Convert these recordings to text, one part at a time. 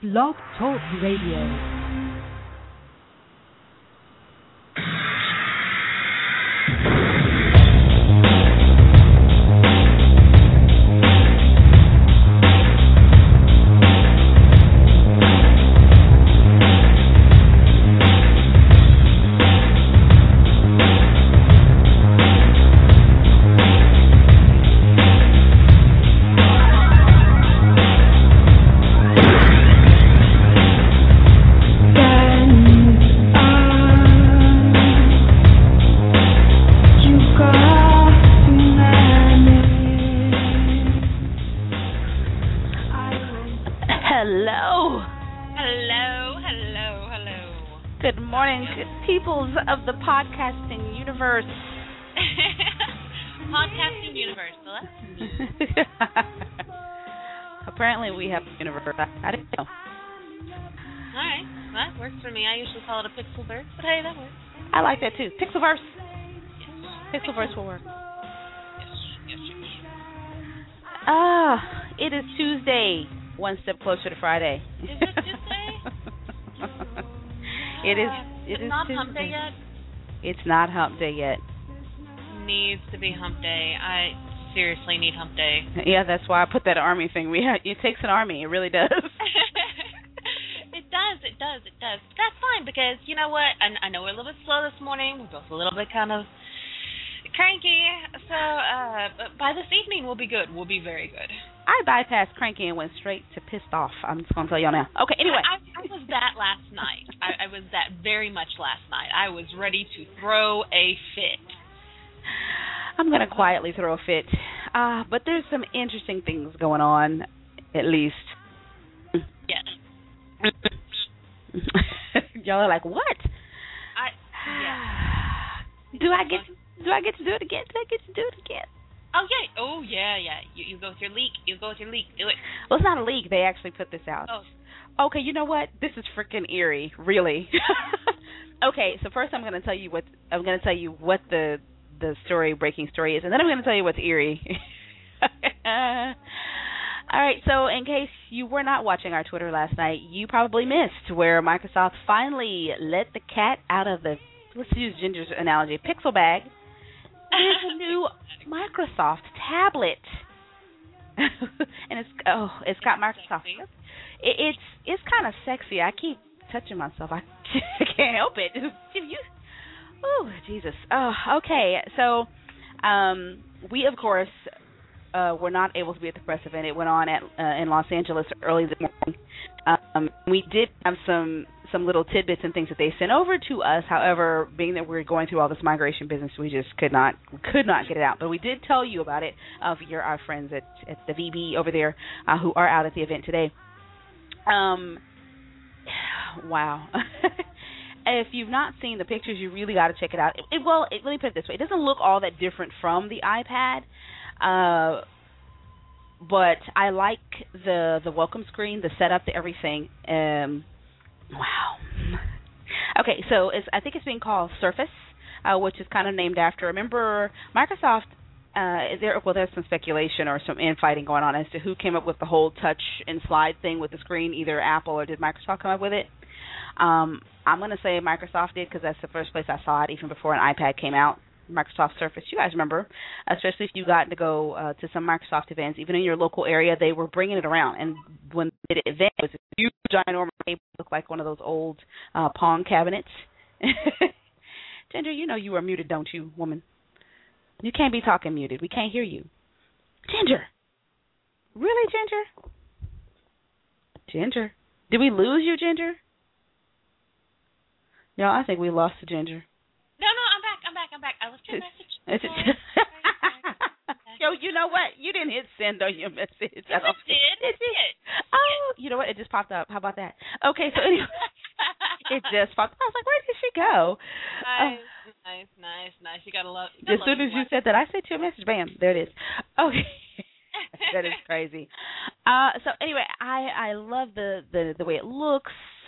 Blog Talk Radio. Of the podcasting universe. Podcasting universe, well, that's neat. Apparently we have a universe. I didn't know. Alright, well, that works for me. I usually call it a pixelverse, but hey, that works. I like that too. Pixelverse. Yes. Pixelverse will work. Yes. It is Tuesday. One step closer to Friday. Is it Tuesday? It is. It's not hump day yet? It's not hump day yet. Needs to be hump day. I seriously need hump day. Yeah, that's why I put that army thing. It takes an army. It really does. It does. That's fine because, you know what? I know we're a little bit slow this morning. We're both a little bit kind of cranky. So by this evening, we'll be good. We'll be very good. I bypassed cranky and went straight to pissed off. I'm just going to tell y'all now. Okay, anyway. I was that last night. I was that very much last night. I was ready to throw a fit. I'm going to quietly throw a fit. But there's some interesting things going on, at least. Yes. Y'all are like, what? Yeah. Do I get to do it again? Oh, yeah. You go with your leak. Do it. Well, it's not a leak. They actually put this out. Oh. Okay, you know what? This is freaking eerie, really. Okay, so first I'm going to tell you what the breaking story is, and then I'm going to tell you what's eerie. All right, so in case you were not watching our Twitter last night, you probably missed where Microsoft finally let the cat out of the, let's use Ginger's analogy, pixel bag. There's a new Microsoft tablet, and it's got Microsoft. It's kind of sexy. I keep touching myself. I can't help it. Oh, Jesus. Oh, okay. So, we of course were not able to be at the press event. It went on in Los Angeles early this morning. We did have some little tidbits and things that they sent over to us. However, being that we're going through all this migration business, we just could not get it out. But we did tell you about it via our friends at the VB over there who are out at the event today. Wow. If you've not seen the pictures, you really got to check it out. Let me put it this way. It doesn't look all that different from the iPad, but I like the welcome screen, the setup, the everything. Wow. Okay, so I think it's being called Surface, which is kind of named after. Remember, Microsoft. There's some speculation or some infighting going on as to who came up with the whole touch and slide thing with the screen. Either Apple or did Microsoft come up with it? I'm going to say Microsoft did because that's the first place I saw it, even before an iPad came out. Microsoft Surface. You guys remember, especially if you got to go to some Microsoft events, even in your local area, they were bringing it around. And when they did the event, it was a huge, ginormous table, looked like one of those old Pong cabinets. Ginger, you know you are muted, don't you, woman? You can't be talking muted. We can't hear you. Ginger. Really, Ginger? Ginger. Did we lose you, Ginger? No, I think we lost the Ginger. No, I'm back. I left your message. Yo, you know what? You didn't hit send on your message. Yes, it did. Oh, you know what? It just popped up. How about that? Okay, so anyway, it just popped up. I was like, where did she go? Nice. You gotta love. As soon as you said that, I sent you a message. Bam, there it is. Okay. That is crazy. So anyway, I love the way it looks,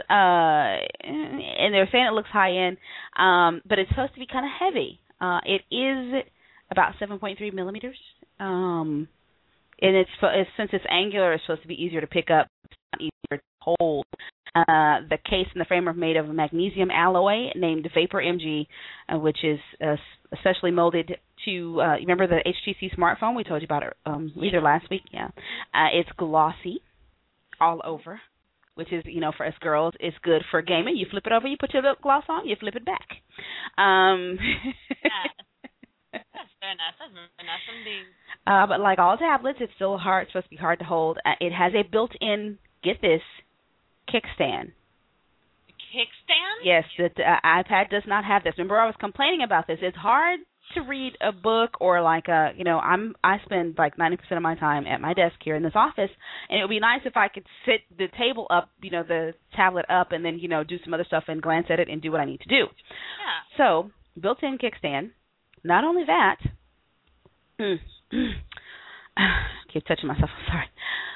and they're saying it looks high end, but it's supposed to be kind of heavy. It is about 7.3 millimeters, and it's since it's angular, it's supposed to be easier to pick up, it's not easier to hold. The case and the frame are made of magnesium alloy named Vapor MG, which is especially molded to, you remember the HTC smartphone? We told you about it either last week. Yeah. It's glossy all over, which is, for us girls, it's good for gaming. You flip it over, you put your lip gloss on, you flip it back. That's very nice. That's very nice indeed. But like all tablets, it's still supposed to be hard to hold. It has a built-in, get this, kickstand. Kickstand? Yes, the iPad does not have this. Remember, I was complaining about this. It's hard to read a book or I spend like 90% of my time at my desk here in this office, and it would be nice if I could sit the table up, the tablet up, and then, do some other stuff and glance at it and do what I need to do. Yeah. So, built-in kickstand. Not only that, keep touching myself. I'm sorry.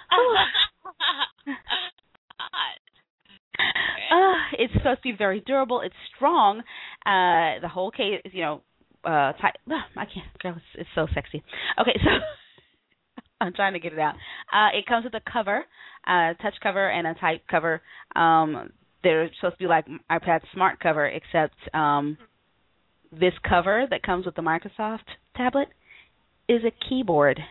It's supposed to be very durable. It's strong. The whole case is, tight. I can't. Girl, it's so sexy. Okay, so I'm trying to get it out. It comes with a cover, touch cover, and a type cover. They're supposed to be like iPad Smart cover, except this cover that comes with the Microsoft tablet is a keyboard.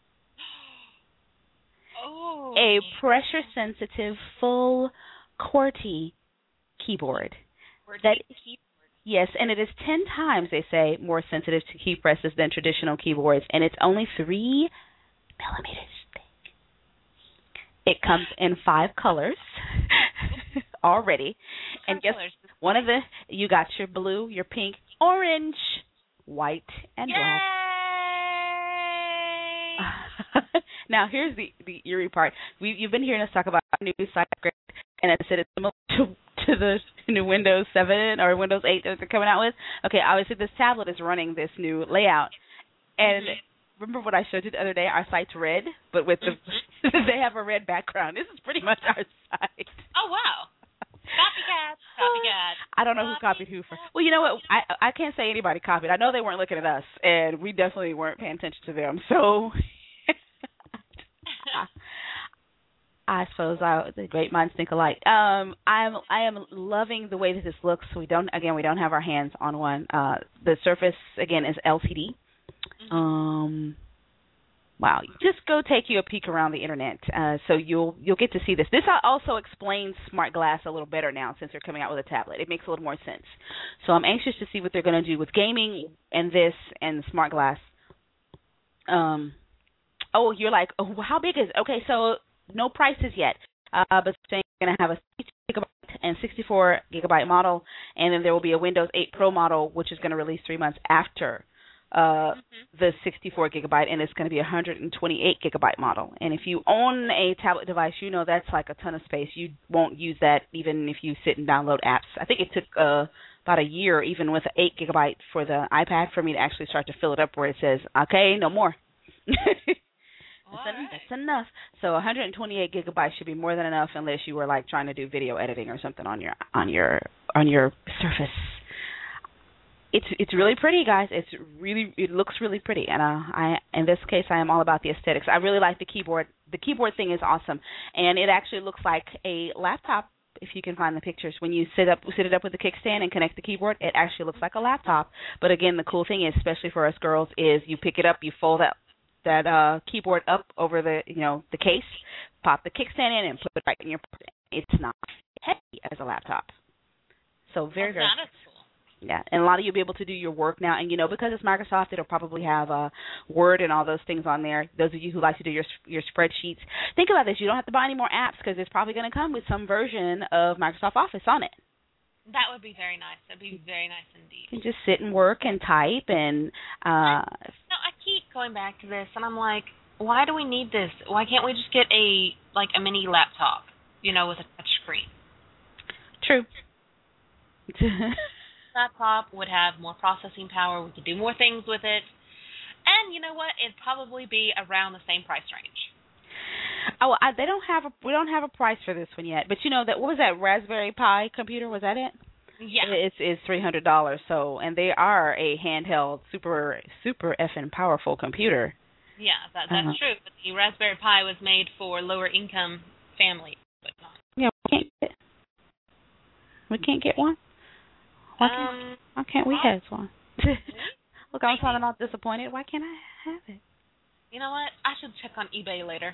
Oh. A pressure-sensitive, full QWERTY keyboard. Yes, and it is 10 times, they say, more sensitive to key presses than traditional keyboards, and it's only 3 millimeters thick. It comes in 5 colors already. And guess one of you got your blue, your pink, orange, white, and black. Now, here's the eerie part. You've been hearing us talk about our new site, and I said it's similar to the new Windows 7 or Windows 8 that they're coming out with. Okay, obviously this tablet is running this new layout. And remember what I showed you the other day? Our site's red, but with they have a red background. This is pretty much our site. Oh, wow. Copycat. I don't know who copied who for. Well, you know what? I can't say anybody copied. I know they weren't looking at us, and we definitely weren't paying attention to them. So I suppose the great minds think alike. I am loving the way that this looks. We don't have our hands on one. The Surface again is LCD. Wow, just go take you a peek around the internet, so you'll get to see this. This also explains Smart Glass a little better now since they're coming out with a tablet. It makes a little more sense. So I'm anxious to see what they're going to do with gaming and this and Smart Glass. You're like, how big is it? Okay, so no prices yet, but they're going to have a 62 gigabyte and 64 gigabyte model, and then there will be a Windows 8 Pro model, which is going to release 3 months after the 64 gigabyte, and it's going to be a 128 gigabyte model. And if you own a tablet device, that's like a ton of space. You won't use that even if you sit and download apps. I think it took about a year, even with an 8 gigabyte for the iPad, for me to actually start to fill it up where it says, okay, no more. That's enough. So 128 gigabytes should be more than enough, unless you were like trying to do video editing or something on your Surface. It's really pretty, guys. It looks really pretty, and in this case I am all about the aesthetics. I really like the keyboard. The keyboard thing is awesome, and it actually looks like a laptop. If you can find the pictures, when you sit it up with the kickstand and connect the keyboard, it actually looks like a laptop. But again, the cool thing is, especially for us girls, is you pick it up, you fold that keyboard up over the case, pop the kickstand in, and put it right in your pocket. It's not heavy as a laptop. So very, very cool. Yeah, and a lot of you'll be able to do your work now, and because it's Microsoft, it'll probably have Word and all those things on there. Those of you who like to do your spreadsheets, think about this. You don't have to buy any more apps, because it's probably going to come with some version of Microsoft Office on it. That would be very nice. That'd be very nice indeed. You can just sit and work and type and. I keep going back to this, and I'm like, why do we need this? Why can't we just get a mini laptop, with a touch screen? True. Laptop would have more processing power. We could do more things with it, and you know what? It'd probably be around the same price range. Oh, we don't have a price for this one yet. But what was that Raspberry Pi computer? Was that it? Yeah. It's $300. So, and they are a handheld, super effing powerful computer. Yeah, that's true. But the Raspberry Pi was made for lower income families. But not. Yeah, We can't get one? Why can't we have one? Look, I'm sounding all disappointed. Why can't I have it? You know what? I should check on eBay later.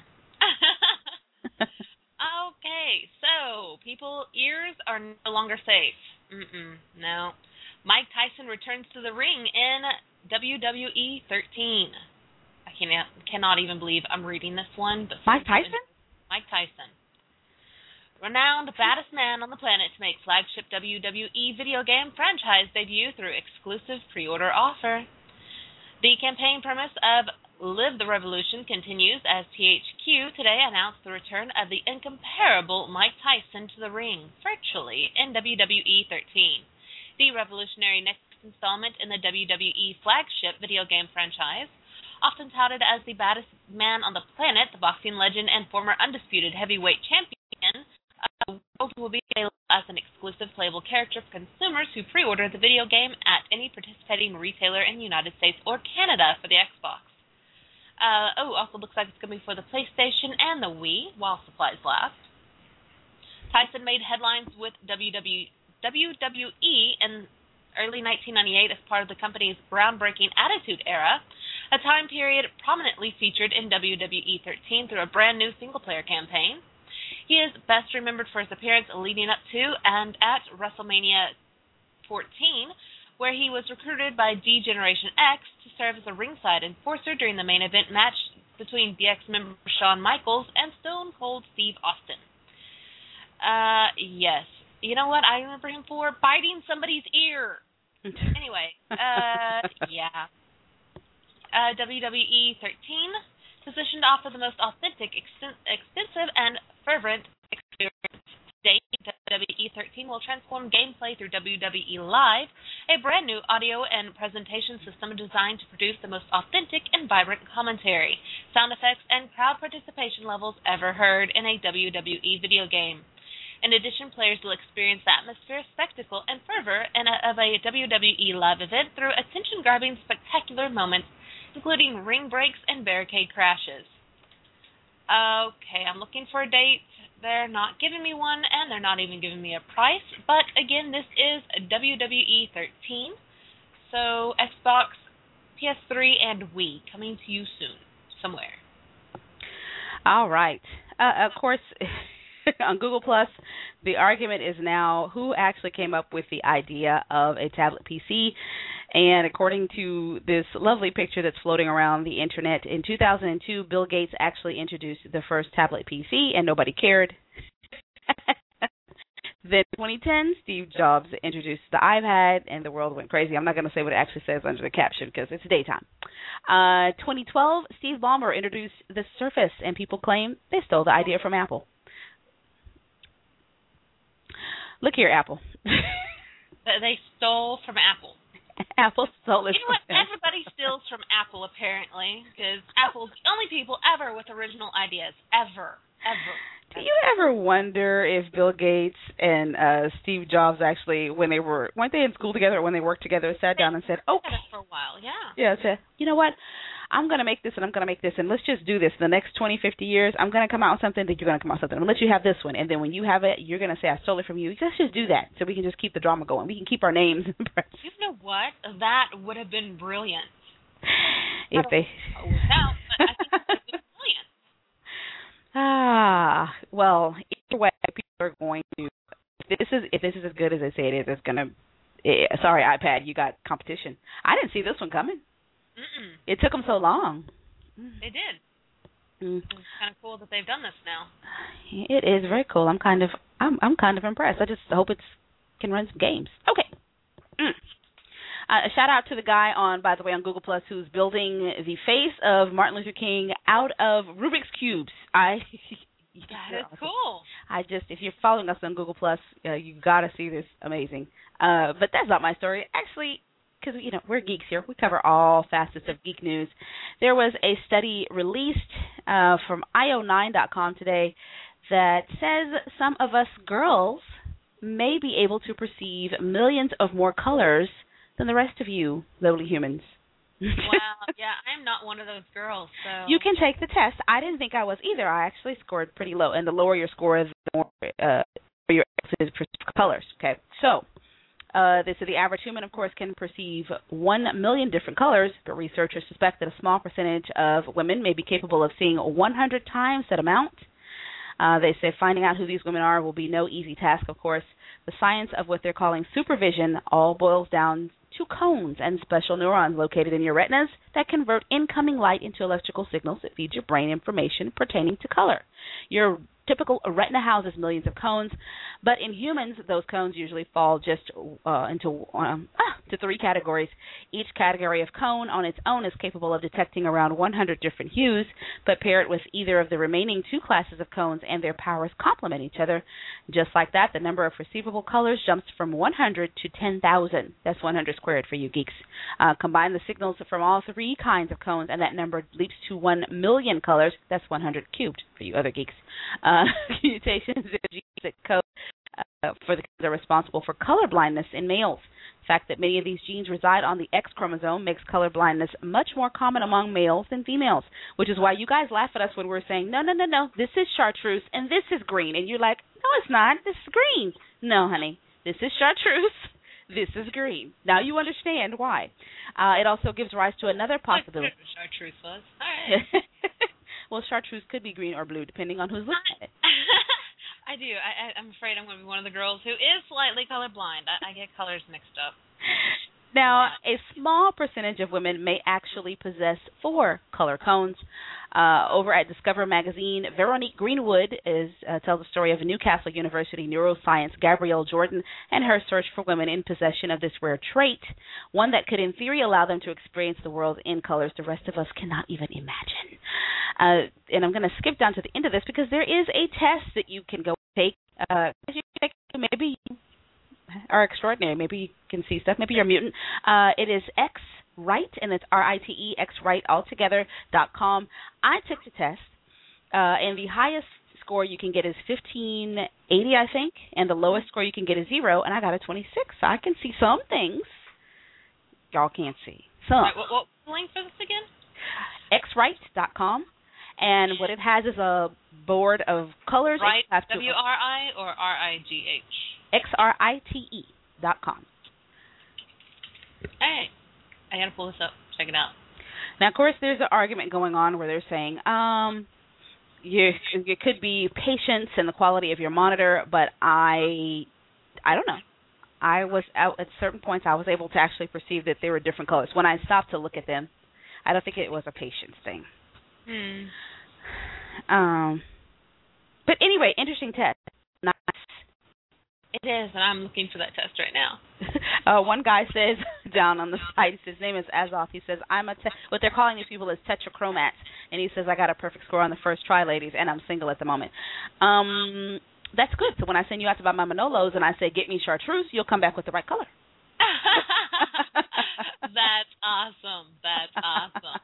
Okay, so people's ears are no longer safe. No. Mike Tyson returns to the ring in WWE 13. I cannot even believe I'm reading this one. But Mike Tyson? Mike Tyson. Renowned baddest man on the planet to make flagship WWE video game franchise debut through exclusive pre-order offer. The campaign premise of Live the Revolution continues as THQ today announced the return of the incomparable Mike Tyson to the ring, virtually, in WWE 13. The revolutionary next installment in the WWE flagship video game franchise, often touted as the baddest man on the planet, the boxing legend and former undisputed heavyweight champion, will be available as an exclusive playable character for consumers who pre-order the video game at any participating retailer in the United States or Canada for the Xbox. Also looks like it's going to be for the PlayStation and the Wii while supplies last. Tyson made headlines with WWE in early 1998 as part of the company's groundbreaking Attitude Era, a time period prominently featured in WWE 13 through a brand new single-player campaign. He is best remembered for his appearance leading up to and at WrestleMania 14, where he was recruited by D-Generation X to serve as a ringside enforcer during the main event match between DX member Shawn Michaels and Stone Cold Steve Austin. Yes. You know what I remember him for? Biting somebody's ear. Anyway, yeah. WWE 13, positioned to offer the most authentic, extensive, and fervent experience. Today, WWE 13 will transform gameplay through WWE Live, a brand new audio and presentation system designed to produce the most authentic and vibrant commentary, sound effects, and crowd participation levels ever heard in a WWE video game. In addition, players will experience the atmosphere, spectacle, and fervor of a WWE Live event through attention-grabbing spectacular moments, including ring breaks and barricade crashes. Okay, I'm looking for a date. They're not giving me one, and they're not even giving me a price. But again, this is WWE 13. So Xbox, PS3, and Wii coming to you soon, somewhere. All right. Of course, on Google Plus, the argument is now who actually came up with the idea of a tablet PC. And according to this lovely picture that's floating around the internet, in 2002, Bill Gates actually introduced the first tablet PC, and nobody cared. Then in 2010, Steve Jobs introduced the iPad, and the world went crazy. I'm not going to say what it actually says under the caption because it's daytime. 2012, Steve Ballmer introduced the Surface, and people claim they stole the idea from Apple. Look here, Apple. They stole from Apple. Apple stole it. You know what? Everybody steals from Apple, apparently, because Apple's the only people ever with original ideas. Ever. Do you ever wonder if Bill Gates and Steve Jobs actually, weren't they in school together or when they worked together, sat down and said, okay. For a while, yeah. Yeah, said, you know what? I'm going to make this and I'm going to make this, and let's just do this. In the next 20, 50 years, I'm going to come out with something, that you're going to come out with something. I'm going to let you have this one, and then when you have it, you're going to say, I stole it from you. Let's just do that so we can just keep the drama going. We can keep our names. You know what? That would have been brilliant. If they... No, but I think it would have been brilliant. Well, either way, people are going to... If this is as good as they say it is, it's going to... Sorry, iPad, you got competition. I didn't see this one coming. It took them so long. They did. It's kind of cool that they've done this now. It is very cool. I'm kind of impressed. I just hope it can run some games. Okay. A shout out to the guy on Google Plus who's building the face of Martin Luther King out of Rubik's cubes. That is cool. If you're following us on Google Plus, you got to see this. Amazing. But that's not my story. Actually, because, we're geeks here. We cover all facets of geek news. There was a study released from io9.com today that says some of us girls may be able to perceive millions of more colors than the rest of you lowly humans. Wow, yeah, I'm not one of those girls. So you can take the test. I didn't think I was either. I actually scored pretty low, and the lower your score is, the more you're able to colors. Okay, so this is the average human, of course, can perceive 1 million different colors, but researchers suspect that a small percentage of women may be capable of seeing 100 times that amount. They say finding out who these women are will be no easy task, of course. The science of what they're calling supervision all boils down to cones and special neurons located in your retinas that convert incoming light into electrical signals that feed your brain information pertaining to color. Your typical retina houses millions of cones, but in humans, those cones usually fall just into three categories. Each category of cone on its own is capable of detecting around 100 different hues, but pair it with either of the remaining two classes of cones and their powers complement each other. Just like that, the number of perceivable colors jumps from 100 to 10,000. That's 100 squared for you geeks. Combine the signals from all three kinds of cones, and that number leaps to 1 million colors. That's 100 cubed for you other geeks. Mutations in genes that code for the codes are responsible for color blindness in males. The fact that many of these genes reside on the X chromosome makes color blindness much more common among males than females, which is why you guys laugh at us when we're saying, no, this is chartreuse and this is green. And you're like, no, it's not. This is green. No, honey, this is chartreuse. This is green. Now you understand why. It also gives rise to another possibility. Chartreuse was. All right. Well, chartreuse could be green or blue, depending on who's looking at it. I do. I'm afraid I'm going to be one of the girls who is slightly colorblind. I get colors mixed up. Now, a small percentage of women may actually possess 4 color cones. Over at Discover magazine, Veronique Greenwood tells the story of Newcastle University neuroscience Gabrielle Jordan and her search for women in possession of this rare trait, one that could in theory allow them to experience the world in colors the rest of us cannot even imagine. And I'm going to skip down to the end of this because there is a test that you can go take. Maybe you are extraordinary. Maybe you can see stuff. Maybe you're a mutant. It is XRite, and it's RITE, XRite altogether.com. I took the test, and the highest score you can get is 1580, I think, and the lowest score you can get is 0, and I got a 26. So I can see some things y'all can't see. Some. Right, what link for this again? XRite.com, and what it has is a board of colors. Right, W-R-I or R-I-G-H? XRITE.com. All right. I got to pull this up. Check it out. Now, of course, there's an argument going on where they're saying it could be patience and the quality of your monitor, but I don't know. I was at certain points I was able to actually perceive that they were different colors. When I stopped to look at them, I don't think it was a patience thing. But anyway, interesting test. Nice. It is, and I'm looking for that test right now. One guy says down on the site, his name is Azoth. He says, what they're calling these people is tetrachromats. And he says, I got a perfect score on the first try, ladies, and I'm single at the moment. That's good. So when I send you out to buy my Manolos and I say, get me chartreuse, you'll come back with the right color. That's awesome. That's awesome.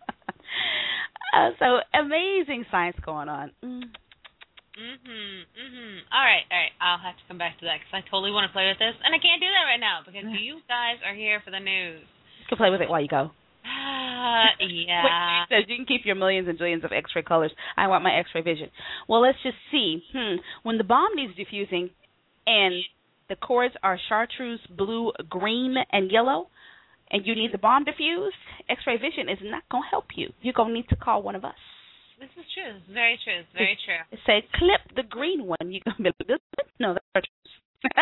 So amazing science going on. All right. I'll have to come back to that because I totally want to play with this, and I can't do that right now because you guys are here for the news. You can play with it while you go. Yeah. Wait, it says you can keep your millions and billions of X-ray colors. I want my X-ray vision. Well, let's just see. When the bomb needs diffusing, and the chords are chartreuse, blue, green, and yellow, and you need the bomb diffused, X-ray vision is not going to help you. You're going to need to call one of us. This is true. This is very true. It's very true. Say, clip the green one. You're going to be like, no, that's chartreuse.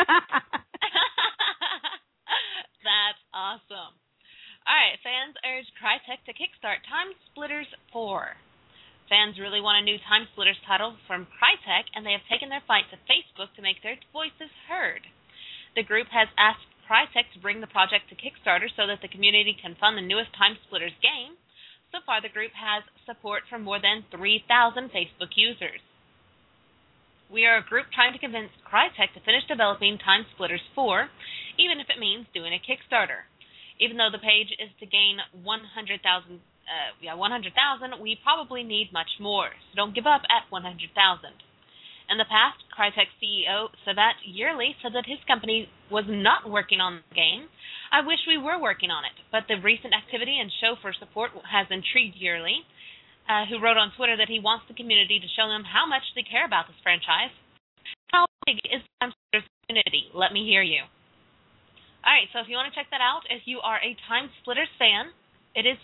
That's awesome. All right, fans urge Crytek to kickstart Time Splitters 4. Fans really want a new Time Splitters title from Crytek, and they have taken their fight to Facebook to make their voices heard. The group has asked Crytek to bring the project to Kickstarter so that the community can fund the newest Time Splitters game. So far, the group has support from more than 3,000 Facebook users. We are a group trying to convince Crytek to finish developing Time Splitters 4, even if it means doing a Kickstarter. Even though the page is to gain 100,000, we probably need much more. So don't give up at 100,000. In the past, Crytek CEO Savat Yearly said that his company was not working on the game. I wish we were working on it, but the recent activity and show for support has intrigued Yearly, who wrote on Twitter that he wants the community to show them how much they care about this franchise. How big is Time Splitters community. Let me hear you. All right, so if you want to check that out, if you are a Time Splitters fan, it is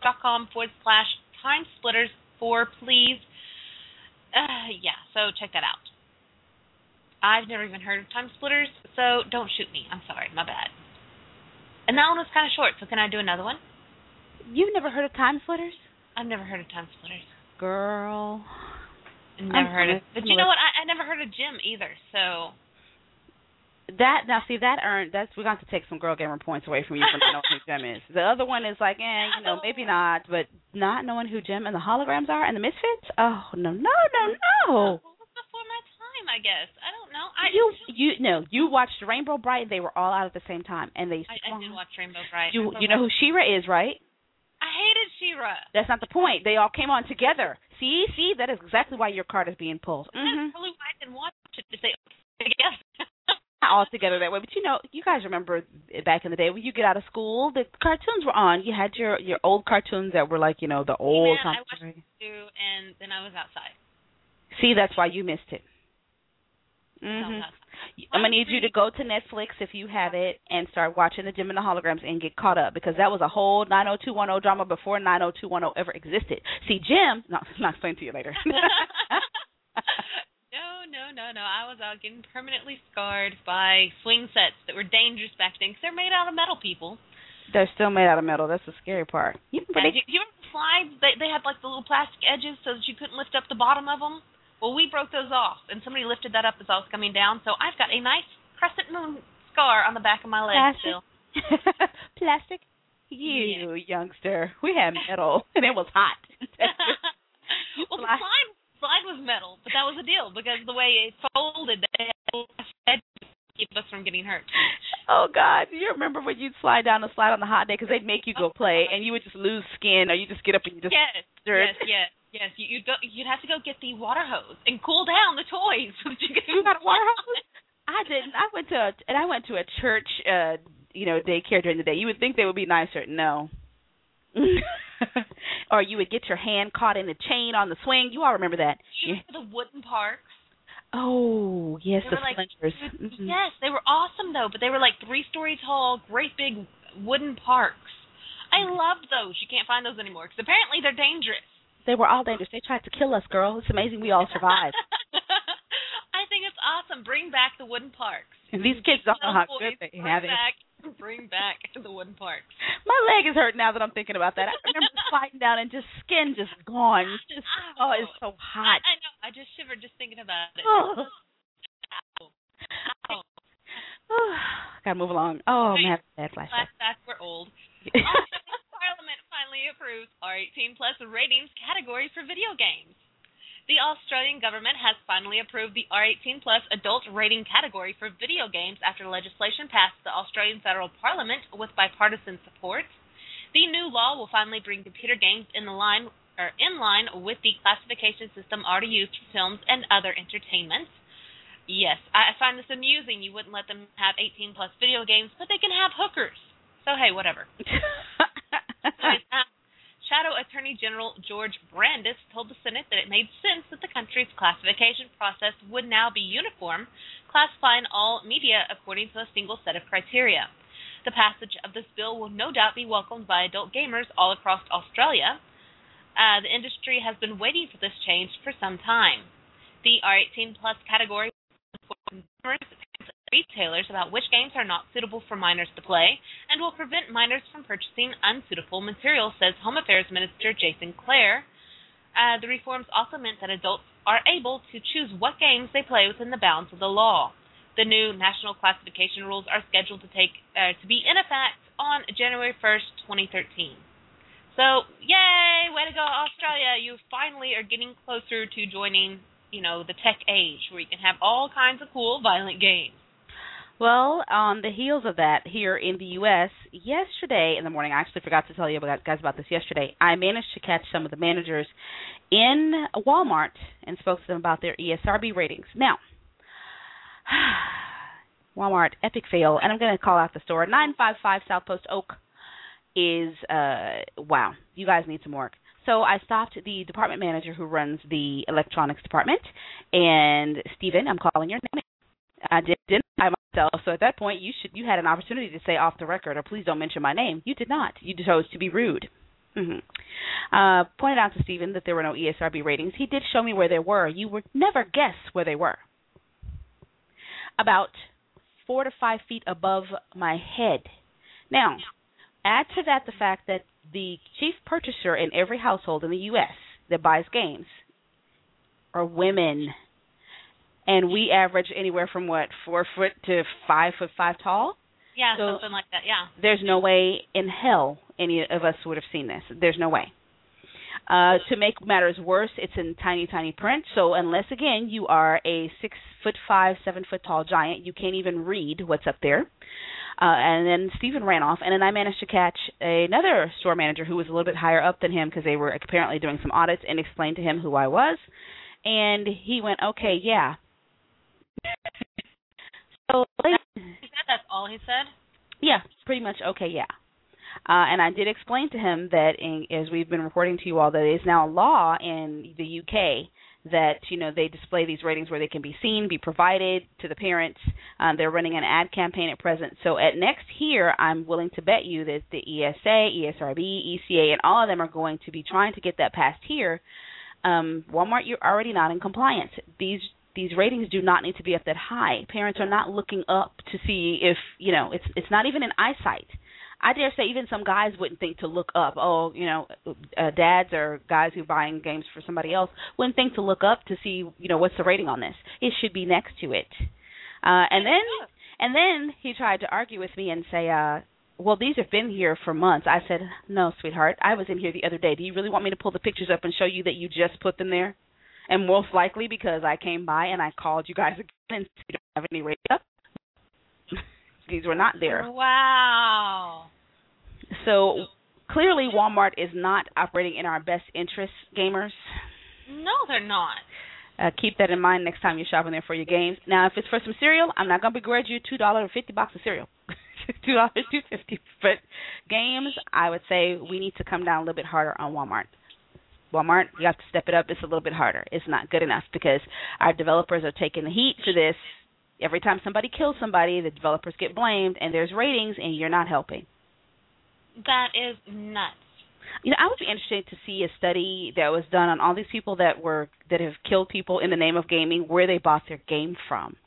facebook.com/Timesplitters4, please. Yeah, so check that out. I've never even heard of Time Splitters, so don't shoot me. I'm sorry, my bad. And that one was kind of short, so can I do another one? You've never heard of Time Splitters? I've never heard of Time Splitters. Girl. Never heard of it. But you know what? I never heard of Jim either, so... We're going to have to take some Girl Gamer points away from you for not knowing who Jim is. The other one is like, maybe not, but not knowing who Jim and the Holograms are and the Misfits? Oh, no. Before my time, I guess. I don't know. You watched Rainbow Bright. They were all out at the same time, and I did watch Rainbow Bright. You know who She-Ra is, right? I hated She-Ra. That's not the point. They all came on together. See, that is exactly why your card is being pulled. That's probably why I didn't watch it if they together. Not all together that way, but you guys remember back in the day when you get out of school, the cartoons were on. You had your old cartoons that were like the old. I watched it too, and then I was outside. See, that's why you missed it. Mm-hmm. I'm going to need you to go to Netflix if you have it and start watching the Jim and the Holograms and get caught up, because that was a whole 90210 drama before 90210 ever existed. See, Jim, I'll explain to you later. No. I was out getting permanently scarred by swing sets that were dangerous back then because they're made out of metal, people. They're still made out of metal. That's the scary part. Do you remember the slides? They had like the little plastic edges so that you couldn't lift up the bottom of them. Well, we broke those off, and somebody lifted that up as I was coming down, so I've got a nice crescent moon scar on the back of my leg still. Plastic? You youngster. We had metal, and it was hot. Well, the slide was metal, but that was the deal, because the way it folded, they had to keep us from getting hurt. Oh, God. Do you remember when you'd slide down the slide on the hot day, because they'd make you go play, and you would just lose skin, or you just get up and you just... Yes. You'd have to go get the water hose and cool down the toys. You got a water hose? I didn't. I went to a church, daycare during the day. You would think they would be nicer. No. Or you would get your hand caught in a chain on the swing. You all remember that? The wooden parks. Oh, yes, the splinters. Yes, they were awesome though. But they were like 3-story tall, great big wooden parks. I loved those. You can't find those anymore because apparently they're dangerous. They were all dangerous. They tried to kill us, girl. It's amazing we all survived. I think it's awesome. Bring back the wooden parks. And these kids don't know how good they have it. Bring back the wooden parks. My leg is hurt now that I'm thinking about that. I remember sliding down and just skin just gone. It's so hot. I know. I just shivered just thinking about it. Oh. Gotta move along. Oh, I'm having a bad flashback. We're old. Parliament finally approves R18 plus ratings category for video games. The Australian government has finally approved the R18 plus adult rating category for video games after legislation passed the Australian Federal Parliament with bipartisan support. The new law will finally bring computer games in line with the classification system already used for films and other entertainment. Yes, I find this amusing. You wouldn't let them have 18 plus video games, but they can have hookers. So hey, whatever. Shadow Attorney General George Brandis told the Senate that it made sense that the country's classification process would now be uniform, classifying all media according to a single set of criteria. The passage of this bill will no doubt be welcomed by adult gamers all across Australia. The industry has been waiting for this change for some time. The R18 plus category retailers about which games are not suitable for minors to play and will prevent minors from purchasing unsuitable material, says Home Affairs Minister Jason Clare. The reforms also meant that adults are able to choose what games they play within the bounds of the law. The new national classification rules are scheduled to be in effect on January 1st, 2013. So, yay! Way to go, Australia! You finally are getting closer to joining, the tech age where you can have all kinds of cool, violent games. Well, on the heels of that, here in the U.S., yesterday in the morning, I actually forgot to tell you guys about this yesterday, I managed to catch some of the managers in Walmart and spoke to them about their ESRB ratings. Now, Walmart, epic fail, and I'm going to call out the store. 955 South Post Oak is, wow, you guys need some work. So I stopped the department manager who runs the electronics department, and Stephen, I'm calling your name. I did identify myself, so at that point you had an opportunity to say off the record or please don't mention my name. You did not. You chose to be rude. Pointed out to Stephen that there were no ESRB ratings. He did show me where they were. You would never guess where they were. About 4 to 5 feet above my head. Now, add to that the fact that the chief purchaser in every household in the U.S. that buys games are women. And we average anywhere from, 4 foot to 5 foot 5 tall? Yeah, so something like that, yeah. There's no way in hell any of us would have seen this. There's no way. To make matters worse, it's in tiny, tiny print. So unless, again, you are a 6'5", 7 foot tall giant, you can't even read what's up there. And then Stephen ran off, and then I managed to catch another store manager who was a little bit higher up than him because they were apparently doing some audits, and explained to him who I was. And he went, okay, yeah. So he said that's all he said? Yeah, pretty much, okay, yeah. And I did explain to him that, as we've been reporting to you all, that it is now a law in the UK that, they display these ratings where they can be seen, be provided to the parents. They're running an ad campaign at present. So at next here, I'm willing to bet you that the ESA, ESRB, ECA, and all of them are going to be trying to get that passed here. Walmart, you're already not in compliance. These ratings do not need to be up that high. Parents are not looking up to see if, it's not even in eyesight. I dare say even some guys wouldn't think to look up. Dads or guys who are buying games for somebody else wouldn't think to look up to see, what's the rating on this. It should be next to it. And then he tried to argue with me and say, well, these have been here for months. I said, no, sweetheart, I was in here the other day. Do you really want me to pull the pictures up and show you that you just put them there? And most likely because I came by and I called you guys again and you don't have any ratings up. These were not there. Wow. So clearly Walmart is not operating in our best interest, gamers. No, they're not. Keep that in mind next time you're shopping there for your games. Now, if it's for some cereal, I'm not going to begrudge you $2.50 box of cereal. $2.50. But games, I would say we need to come down a little bit harder on Walmart. Walmart, you have to step it up. It's a little bit harder. It's not good enough because our developers are taking the heat for this. Every time somebody kills somebody, the developers get blamed, and there's ratings, and you're not helping. That is nuts. I would be interested to see a study that was done on all these people that have killed people in the name of gaming, where they bought their game from.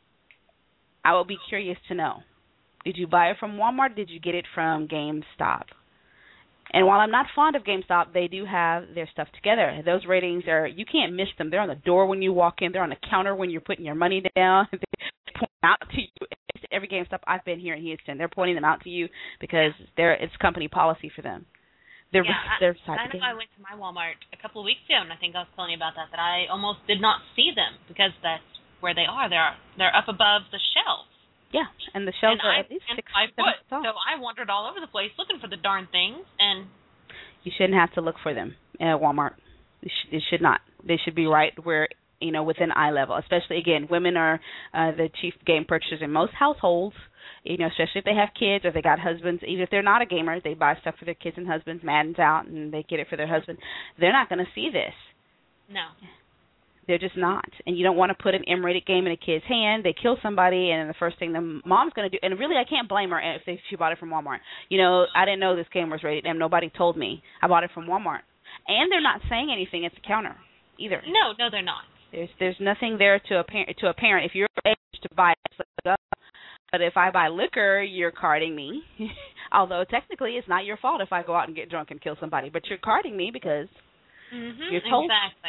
I would be curious to know. Did you buy it from Walmart, or did you get it from GameStop? And while I'm not fond of GameStop, they do have their stuff together. Those ratings you can't miss them. They're on the door when you walk in. They're on the counter when you're putting your money down. They point out to you. Every GameStop I've been here in Houston, they're pointing them out to you because it's company policy for them. I know I went to my Walmart a couple of weeks ago, and I think I was telling you about that I almost did not see them because that's where they are. They're up above the shelves. Yeah, and the shelves are at least 6 foot tall. So I wandered all over the place looking for the darn things, and you shouldn't have to look for them at Walmart. It should not. They should be right where, within eye level. Especially, again, women are the chief game purchasers in most households, especially if they have kids or they got husbands. Even if they're not a gamer, they buy stuff for their kids and husbands. Madden's out, and they get it for their husband. They're not going to see this. No. They're just not. And you don't want to put an M-rated game in a kid's hand. They kill somebody, and then the first thing the mom's going to do, and really I can't blame her if she bought it from Walmart. I didn't know this game was rated, and nobody told me. I bought it from Walmart. And they're not saying anything at the counter either. No, they're not. There's nothing there to a parent. If you're age to buy it, but if I buy liquor, you're carding me. Although technically it's not your fault if I go out and get drunk and kill somebody, but you're carding me because you're told.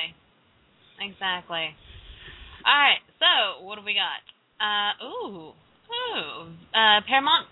Exactly. All right, so what do we got? Paramount.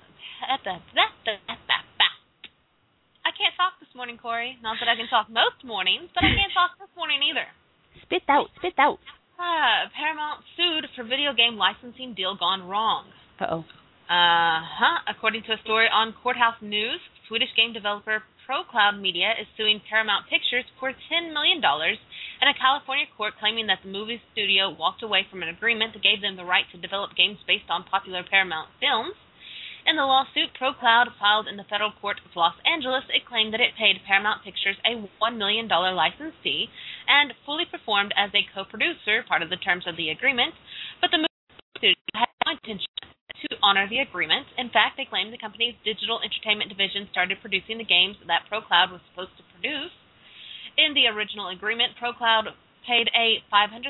I can't talk this morning, Corey. Not that I can talk most mornings, but I can't talk this morning either. Spit out. Paramount sued for video game licensing deal gone wrong. Uh-oh. According to a story on Courthouse News, Swedish game developer ProCloud Media is suing Paramount Pictures for $10 million, and a California court claiming that the movie studio walked away from an agreement that gave them the right to develop games based on popular Paramount films. In the lawsuit ProCloud filed in the federal court of Los Angeles, it claimed that it paid Paramount Pictures a $1 million license fee and fully performed as a co-producer, part of the terms of the agreement, but the movie Studios had no intention to honor the agreement. In fact, they claimed the company's digital entertainment division started producing the games that ProCloud was supposed to produce. In the original agreement, ProCloud paid a $500,000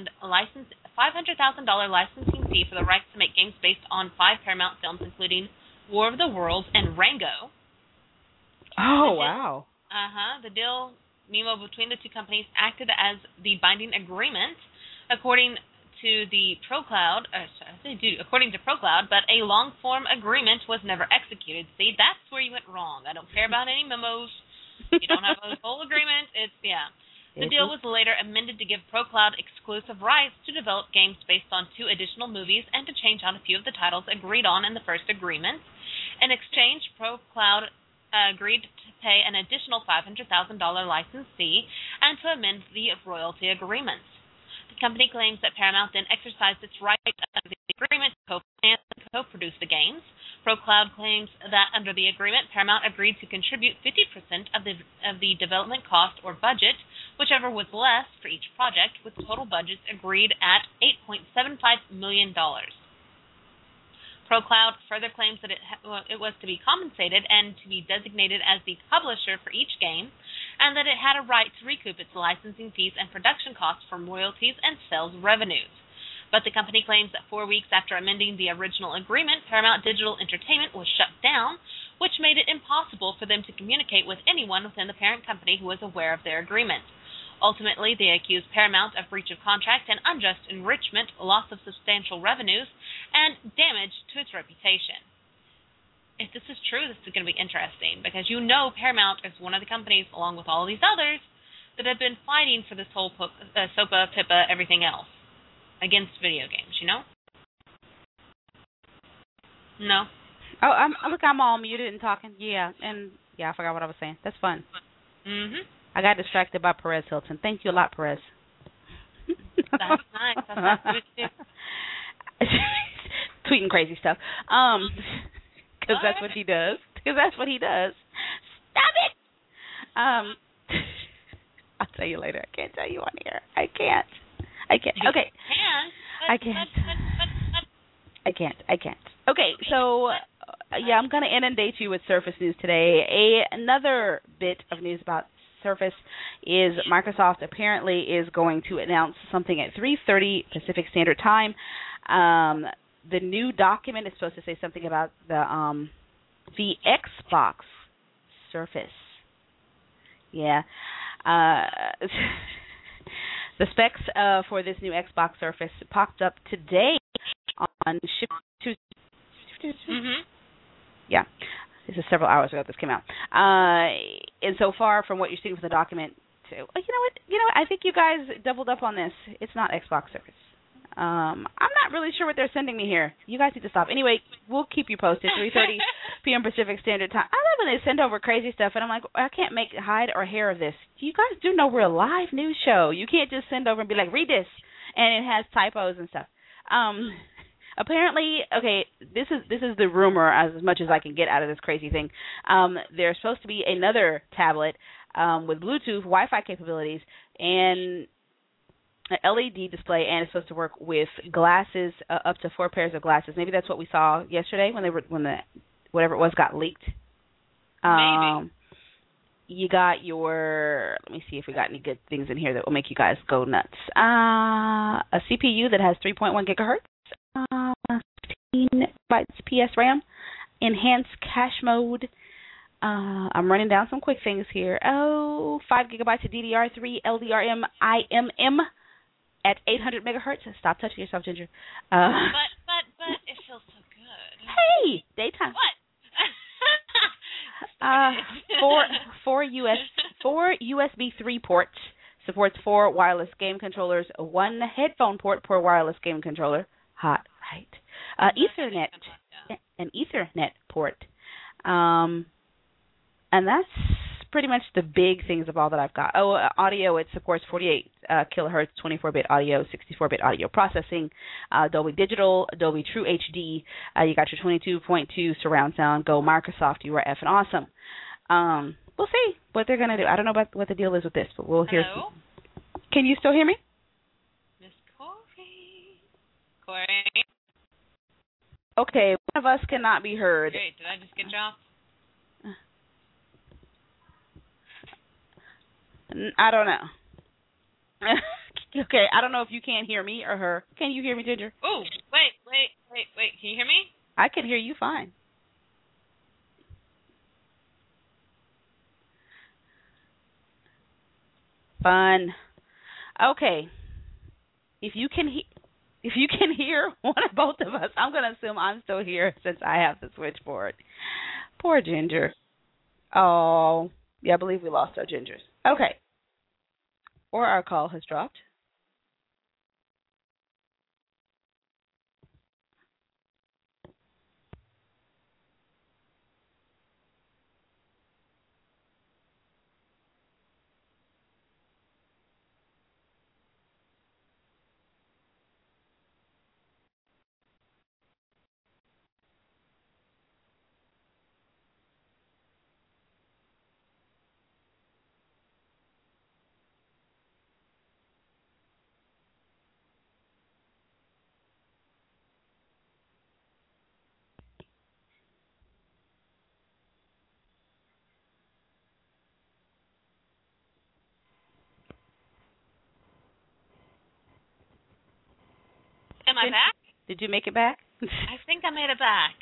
licensing fee for the rights to make games based on 5 Paramount films, including War of the Worlds and Rango. Oh, wow. The deal, meanwhile, between the two companies acted as the binding agreement, according to ProCloud, but a long-form agreement was never executed. See, that's where you went wrong. I don't care about any memos. You don't have a full agreement. The deal was later amended to give ProCloud exclusive rights to develop games based on 2 additional movies and to change out a few of the titles agreed on in the first agreement. In exchange, ProCloud agreed to pay an additional $500,000 license fee and to amend the royalty agreements. The company claims that Paramount then exercised its right under the agreement to co-finance and co-produce the games. ProCloud claims that under the agreement, Paramount agreed to contribute 50% of the development cost or budget, whichever was less for each project, with total budgets agreed at $8.75 million. ProCloud further claims that it was to be compensated and to be designated as the publisher for each game, and that it had a right to recoup its licensing fees and production costs from royalties and sales revenues. But the company claims that 4 weeks after amending the original agreement, Paramount Digital Entertainment was shut down, which made it impossible for them to communicate with anyone within the parent company who was aware of their agreement. Ultimately, they accused Paramount of breach of contract and unjust enrichment, loss of substantial revenues, and damage to its reputation. If this is true, this is going to be interesting, because Paramount is one of the companies, along with all these others, that have been fighting for this whole SOPA, PIPA, everything else, against video games, No? Oh, I'm all muted and talking. Yeah, I forgot what I was saying. That's fun. Mm-hmm. I got distracted by Perez Hilton. Thank you a lot, Perez. That's nice. That's good too. Tweeting crazy stuff. Because that's what he does. Stop it! I'll tell you later. I can't tell you on here. I can't. Okay. I can't. Okay, so I'm going to inundate you with Surface news today. Another bit of news about Surface is Microsoft apparently is going to announce something at 3:30 Pacific Standard Time. The new document is supposed to say something about the Xbox Surface. Yeah. The specs for this new Xbox Surface popped up today on Tuesday. Mm-hmm. Yeah. This is several hours ago this came out. And so far from what you're seeing from the document, you know what? I think you guys doubled up on this. It's not Xbox Surface. I'm not really sure what they're sending me here. You guys need to stop. Anyway, we'll keep you posted. 3:30 p.m. Pacific Standard Time. I love when they send over crazy stuff, and I'm like, I can't make hide or hair of this. You guys do know we're a live news show. You can't just send over and be like, read this, and it has typos and stuff. Apparently, okay, this is the rumor as much as I can get out of this crazy thing. There's supposed to be another tablet with Bluetooth, Wi-Fi capabilities, and an LED display, and it's supposed to work with glasses, up to 4 pairs of glasses. Maybe that's what we saw yesterday when whatever it was got leaked. Maybe. You got your, let me see if we got any good things in here that will make you guys go nuts. A CPU that has 3.1 gigahertz. 16 bytes PS RAM, enhanced cache mode. I'm running down some quick things here. 5 gigabytes of DDR3 LDRM IMM at 800 megahertz. Stop touching yourself, Ginger. But it feels so good. Hey, daytime. What? four USB 3 ports. Supports 4 wireless game controllers, 1 headphone port per wireless game controller. Hot, right? Ethernet, an Ethernet port, and that's pretty much the big things of all that I've got. Audio, it supports 48 kilohertz, 24-bit audio, 64-bit audio processing, Dolby Digital, Dolby True HD. You got your 22.2 surround sound. Go Microsoft, you are effing awesome. We'll see what they're gonna do. I don't know about what the deal is with this, but we'll hear. Hello? Can you still hear me? Miss Corey. Okay, one of us cannot be heard. Wait, did I just get you off? I don't know. Okay, I don't know if you can't hear me or her. Can you hear me, Ginger? Oh, wait. Can you hear me? I can hear you fine. Fun. Okay. If you can hear one or both of us, I'm going to assume I'm still here since I have the switchboard. Poor Ginger. Oh, yeah, I believe we lost our Gingers. Okay. Or our call has dropped. Am I back? Did you make it back? I think I made it back.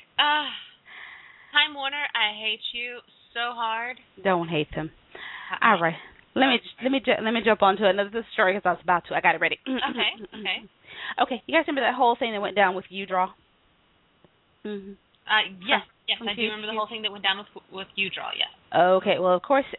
Time Warner, I hate you so hard. Don't hate them. All right. Let me jump onto another story because I was about to. I got it ready. Okay. Okay. You guys remember that whole thing that went down with UDraw? Mm-hmm. Yes, I do remember the whole thing that went down with UDraw. Yes. Okay. Well, of course,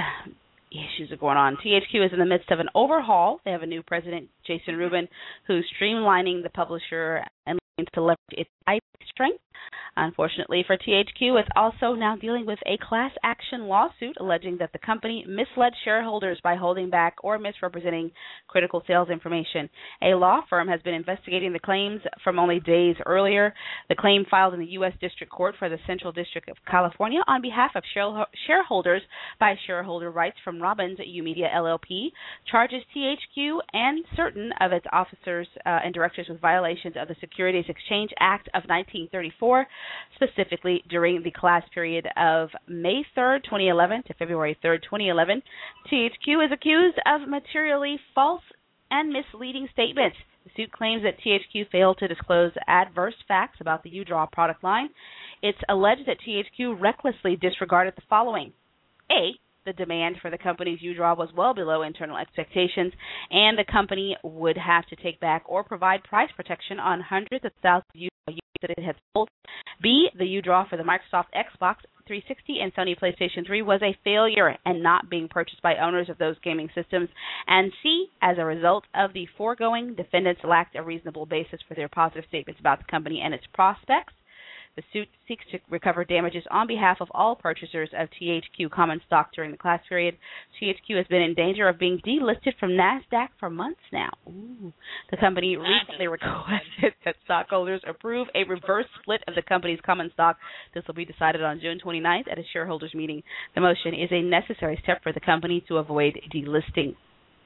issues are going on. THQ is in the midst of an overhaul. They have a new president, Jason Rubin, who's streamlining the publisher and looking to leverage its IP strength. Unfortunately for THQ, it's also now dealing with a class action lawsuit alleging that the company misled shareholders by holding back or misrepresenting critical sales information. A law firm has been investigating the claims from only days earlier. The claim filed in the U.S. District Court for the Central District of California on behalf of shareholders by Shareholder Rights from Robbins U-Media LLP charges THQ and certain of its officers and directors with violations of the Securities Exchange Act of 1934, specifically during the class period of May 3rd, 2011 to February 3rd, 2011. THQ is accused of materially false and misleading statements. The suit claims that THQ failed to disclose adverse facts about the UDraw product line. It's alleged that THQ recklessly disregarded the following. A, the demand for the company's UDraw was well below internal expectations, and the company would have to take back or provide price protection on hundreds of thousands of UDraw units that it had sold. B, the UDraw for the Microsoft Xbox 360 and Sony PlayStation 3 was a failure and not being purchased by owners of those gaming systems. And C, as a result of the foregoing, defendants lacked a reasonable basis for their positive statements about the company and its prospects. The suit seeks to recover damages on behalf of all purchasers of THQ common stock during the class period. THQ has been in danger of being delisted from NASDAQ for months now. Ooh. The company recently requested that stockholders approve a reverse split of the company's common stock. This will be decided on June 29th at a shareholders meeting. The motion is a necessary step for the company to avoid delisting.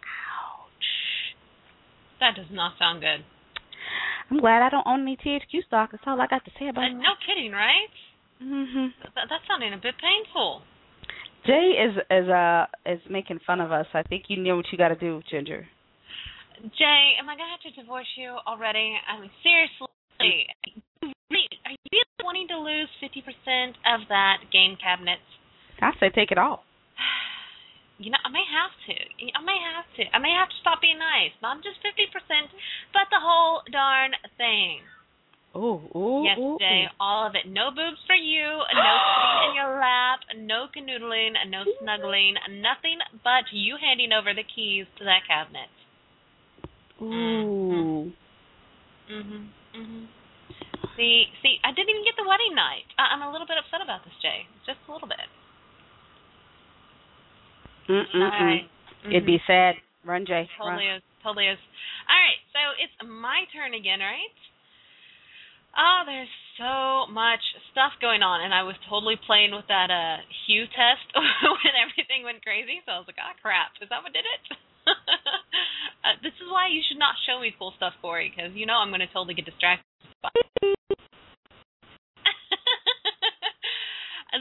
Ouch. That does not sound good. I'm glad I don't own any THQ stock. That's all I got to say about it. No kidding, right? Mm-hmm. That's sounding a bit painful. Jay is making fun of us. I think you know what you got to do, Ginger. Jay, am I gonna have to divorce you already? I mean, seriously, are you really wanting to lose 50% of that game cabinet? I say take it all. You know, I may have to. I may have to stop being nice. Not just 50%, but the whole darn thing. Ooh. Yes, Jay, all of it. No boobs for you, no sitting in your lap, no canoodling, no snuggling, nothing but you handing over the keys to that cabinet. Ooh. See, I didn't even get the wedding night. I'm a little bit upset about this, Jay. Just a little bit. All right. It'd be sad. Run, Jay. Totally is. All right, so it's my turn again, right? Oh, there's so much stuff going on, and I was totally playing with that hue test when everything went crazy, so I was like, crap, is that what did it? This is why you should not show me cool stuff, Corey, because you know I'm going to totally get distracted.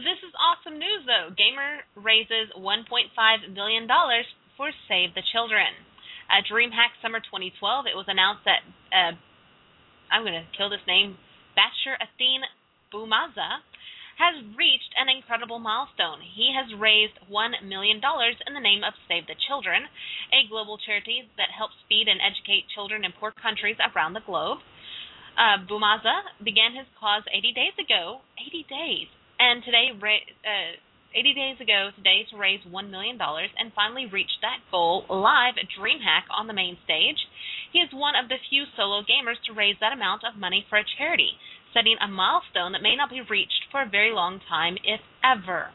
this is awesome news, though. Gamer raises $1.5 million for Save the Children. At DreamHack Summer 2012, it was announced that, I'm going to kill this name, Bashir Athene Boumaza, has reached an incredible milestone. He has raised $1 million in the name of Save the Children, a global charity that helps feed and educate children in poor countries around the globe. Boumaza began his cause 80 days ago. 80 days. And today, 80 days ago today, to raise $1 million and finally reached that goal live at DreamHack on the main stage. He is one of the few solo gamers to raise that amount of money for a charity, setting a milestone that may not be reached for a very long time, if ever.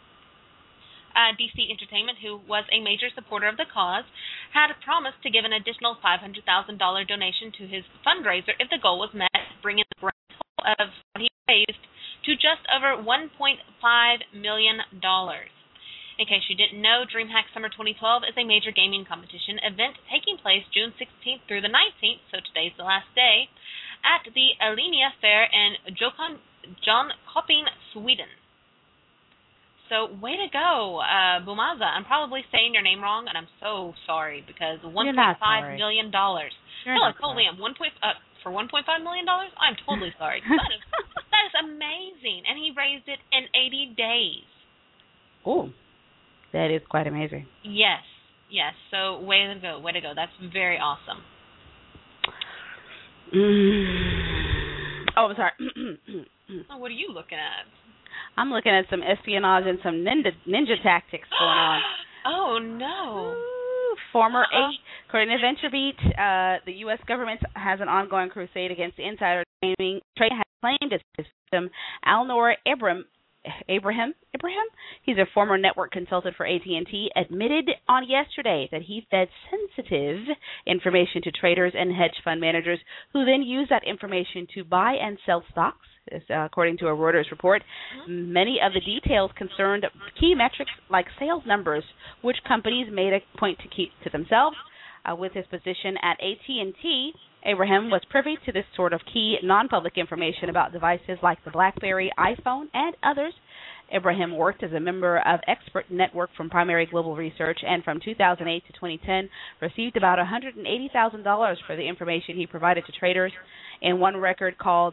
DC Entertainment, who was a major supporter of the cause, had promised to give an additional $500,000 donation to his fundraiser if the goal was met, bringing the grand total of what he raised to just over $1.5 million. In case you didn't know, DreamHack Summer 2012 is a major gaming competition event taking place June 16th through the 19th, so today's the last day, at the Alenia Fair in Jönköping, Sweden. So, way to go, Boumaza. I'm probably saying your name wrong, and I'm so sorry, because $1.5 million. No, I totally am. For $1.5 million? I'm totally sorry. That is amazing. And he raised it in 80 days. Oh, that is quite amazing. Yes. So, way to go. That's very awesome. Oh, I'm sorry. Oh, what are you looking at? I'm looking at some espionage and some ninja tactics going on. Oh, no. According to VentureBeat, the U.S. government has an ongoing crusade against insider trading. Trading has claimed its victim, Alnor Abraham, he's a former network consultant for AT&T, admitted on yesterday that he fed sensitive information to traders and hedge fund managers who then used that information to buy and sell stocks. According to a Reuters report, many of the details concerned key metrics like sales numbers, which companies made a point to keep to themselves. With his position at AT&T, Abraham was privy to this sort of key non-public information about devices like the BlackBerry, iPhone, and others. Abraham worked as a member of Expert Network from Primary Global Research, and from 2008 to 2010 received about $180,000 for the information he provided to traders. In one recorded call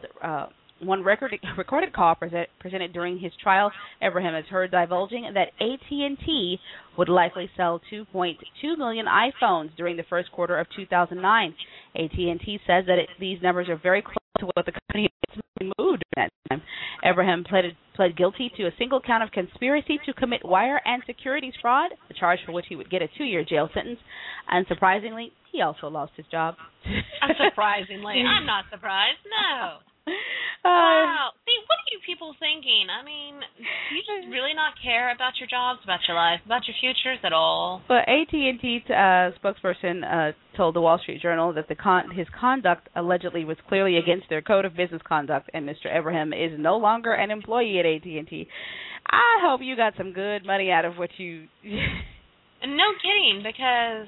presented during his trial, Abraham has heard divulging that AT&T would likely sell 2.2 million iPhones during the first quarter of 2009. AT&T says that these numbers are very close to what the company moved during that time. Abraham pled guilty to a single count of conspiracy to commit wire and securities fraud, a charge for which he would get a 2-year jail sentence. Unsurprisingly, he also lost his job. Unsurprisingly. I'm not surprised. No. Wow. See, what are you people thinking? I mean, do you just really not care about your jobs, about your life, about your futures at all? But AT&T spokesperson told the Wall Street Journal that his conduct allegedly was clearly against their code of business conduct, and Mr. Abraham is no longer an employee at AT&T. I hope you got some good money out of what you... No kidding, because,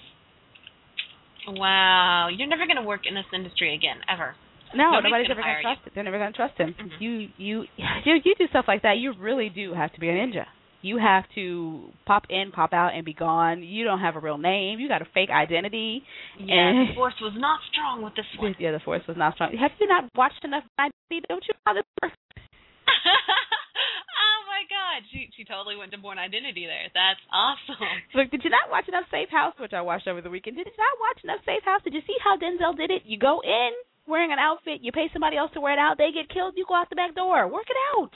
wow, you're never going to work in this industry again, ever. No, nobody's ever going to trust it. They're never going to trust him. Mm-hmm. You do stuff like that, you really do have to be a ninja. You have to pop in, pop out, and be gone. You don't have a real name. You got a fake identity. Yeah, the force was not strong with this one. Yeah, the force was not strong. Have you not watched enough Identity? Don't you know how this works? Oh, my God. She totally went to Born Identity there. That's awesome. Look, did you not watch enough Safe House, which I watched over the weekend? Did you not watch enough Safe House? Did you see how Denzel did it? You go in wearing an outfit, you pay somebody else to wear it out, they get killed, you go out the back door. Work it out.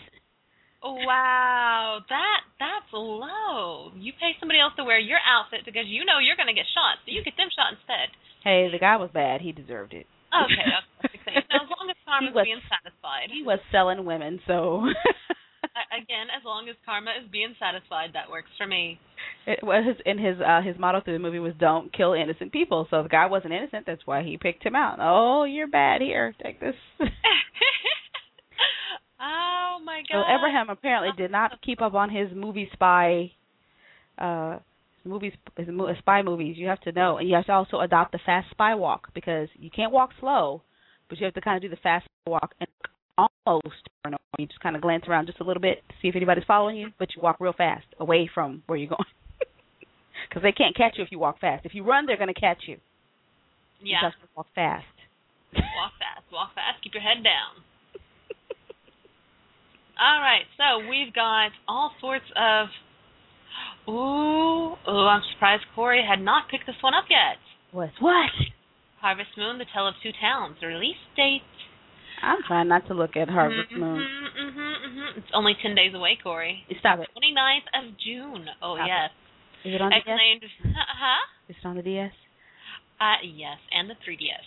Wow, that's low. You pay somebody else to wear your outfit because you know you're going to get shot, so you get them shot instead. Hey, the guy was bad. He deserved it. Okay, that's now, as long as Karma's being satisfied. He was selling women, so... Again, as long as Karma is being satisfied, that works for me. It was in his motto through the movie was "Don't kill innocent people." So the guy wasn't innocent. That's why he picked him out. Oh, you're bad. Here, take this. Oh my God. So Abraham apparently did not keep up on his spy movies. You have to know, and you have to also adopt the fast spy walk because you can't walk slow, but you have to kind of do the fast walk and almost paranoid. You just kind of glance around just a little bit to see if anybody's following you, but you walk real fast away from where you're going. Because they can't catch you if you walk fast. If you run, they're going to catch you. Yeah. You have to walk fast. Walk fast. Walk fast. Keep your head down. All right. So we've got all sorts of... Ooh, I'm surprised Corey had not picked this one up yet. What? Harvest Moon, The Tale of Two Towns. Release date. I'm trying not to look at Harvest Moon. It's only 10 days away, Corey. Stop it. 29th of June. Oh, Stop yes. Is it on the Acclaimed, DS? huh? Is it on the DS? Yes, and the 3DS.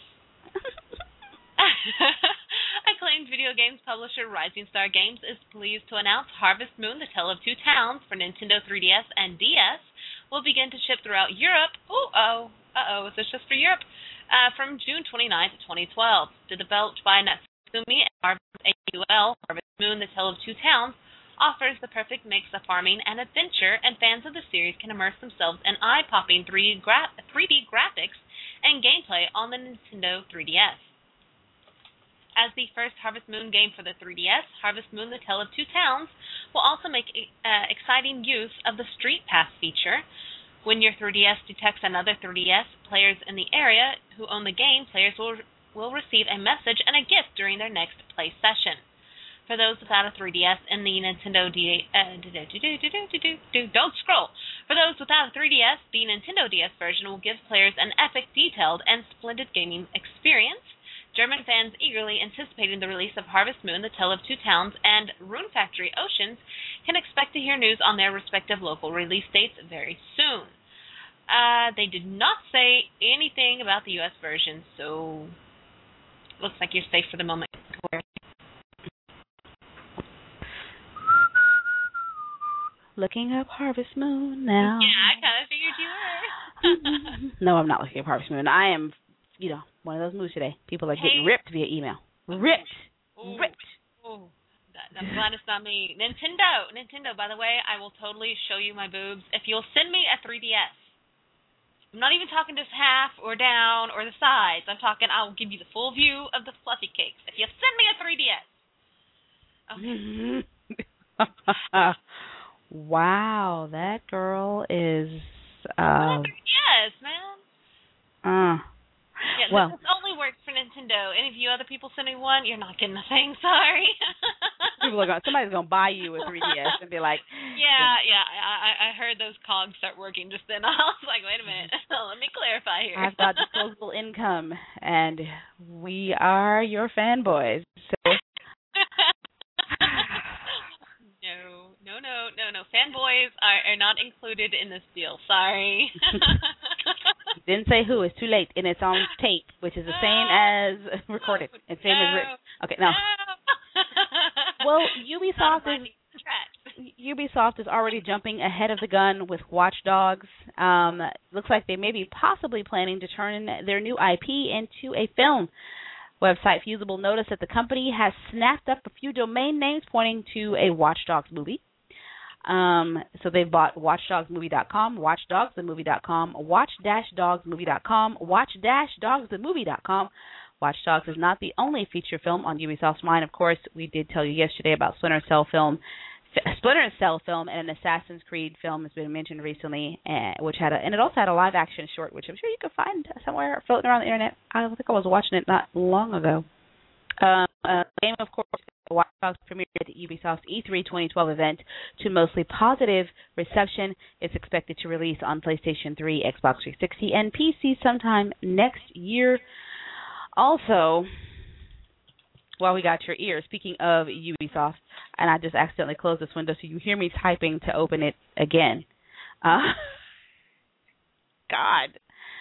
Acclaimed video games publisher Rising Star Games is pleased to announce Harvest Moon, The Tale of Two Towns for Nintendo 3DS and DS will begin to ship throughout Europe. Is this just for Europe? From June 29th, 2012. Developed by Natsumi and AUL, Harvest Moon, The Tale of Two Towns offers the perfect mix of farming and adventure, and fans of the series can immerse themselves in eye-popping 3D graphics and gameplay on the Nintendo 3DS. As the first Harvest Moon game for the 3DS, Harvest Moon, The Tale of Two Towns will also make exciting use of the Street Pass feature. When your 3DS detects another 3DS players in the area who own the game, players will receive a message and a gift during their next play session. For those without a 3DS in the Nintendo don't scroll. For those without a 3DS, the Nintendo DS version will give players an epic, detailed, and splendid gaming experience. German fans eagerly anticipating the release of Harvest Moon, The Tale of Two Towns, and Rune Factory Oceans can expect to hear news on their respective local release dates very soon. They did not say anything about the U.S. version, so looks like you're safe for the moment. Looking up Harvest Moon now. Yeah, I kind of figured you were. No, I'm not looking up Harvest Moon. I am, one of those moods today. People are getting ripped via email. Ripped. Ooh. Ripped. Ooh. I'm glad it's not me. Nintendo, by the way, I will totally show you my boobs if you'll send me a 3DS. I'm not even talking just half or down or the sides. I'm talking I'll give you the full view of the fluffy cakes if you send me a 3DS. Okay. Wow, that girl is... Yes, man. Yeah, well, this only works for Nintendo. Any of you other people sending one, you're not getting a thing. Sorry. somebody's gonna buy you a 3DS and be like, yeah. I heard those cogs start working just then. I was like, wait a minute, let me clarify here. I've got disposable income, and we are your fanboys. So. No. Fanboys are not included in this deal. Sorry. Didn't say who. It's too late, and it's on tape, which is the same as recorded. It's same as written. Okay, no. Well, Ubisoft is already jumping ahead of the gun with Watch Dogs. Looks like they may be possibly planning to turn their new IP into a film. Website Fusible noticed that the company has snapped up a few domain names pointing to a Watch Dogs movie. So they've bought WatchDogsMovie.com, WatchDogsTheMovie.com, Watch-DogsMovie.com, Watch-DogsTheMovie.com. Watch Dogs is not the only feature film on Ubisoft's mind. Of course, we did tell you yesterday about Splinter Cell film, and an Assassin's Creed film has been mentioned recently, which had and it also had a live-action short, which I'm sure you could find somewhere floating around the internet. I think I was watching it not long ago. Game, of course, Watch Dogs premiered at the Ubisoft's E3 2012 event to mostly positive reception. It's expected to release on PlayStation 3, Xbox 360, and PC sometime next year. Also, while we got your ear, speaking of Ubisoft, and I just accidentally closed this window, so you hear me typing to open it again. God.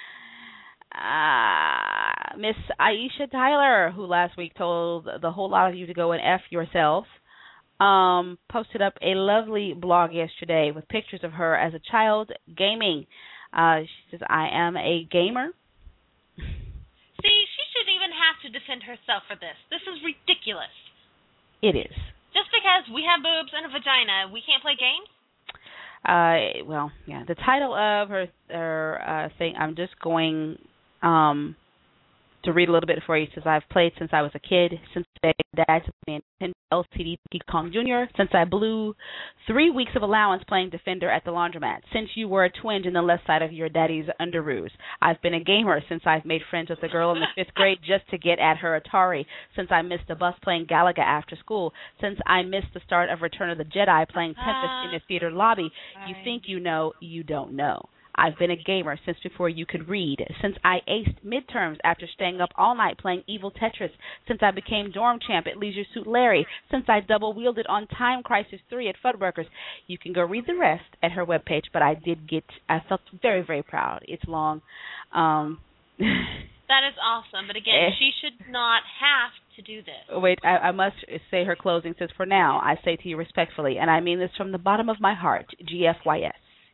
Miss Aisha Tyler, who last week told the whole lot of you to go and F yourselves, posted up a lovely blog yesterday with pictures of her as a child gaming. She says, I am a gamer. See, she shouldn't even have to defend herself for this. This is ridiculous. It is. Just because we have boobs and a vagina, we can't play games? Well, yeah. The title of her thing, I'm just going to read a little bit for you. It says, I've played since I was a kid, since my dad took me in LCD Donkey Kong Jr., since I blew 3 weeks of allowance playing Defender at the laundromat, since you were a twinge in the left side of your daddy's underoos. I've been a gamer since I've made friends with a girl in the 5th grade just to get at her Atari, since I missed the bus playing Galaga after school, since I missed the start of Return of the Jedi playing Tempest in the theater lobby. You think you know, you don't know. I've been a gamer since before you could read, since I aced midterms after staying up all night playing Evil Tetris, since I became dorm champ at Leisure Suit Larry, since I double-wielded on Time Crisis 3 at Fuddruckers. You can go read the rest at her webpage, but I felt very, very proud. It's long. That is awesome, but again, she should not have to do this. Wait, I must say her closing says, for now, I say to you respectfully, and I mean this from the bottom of my heart, GFYS.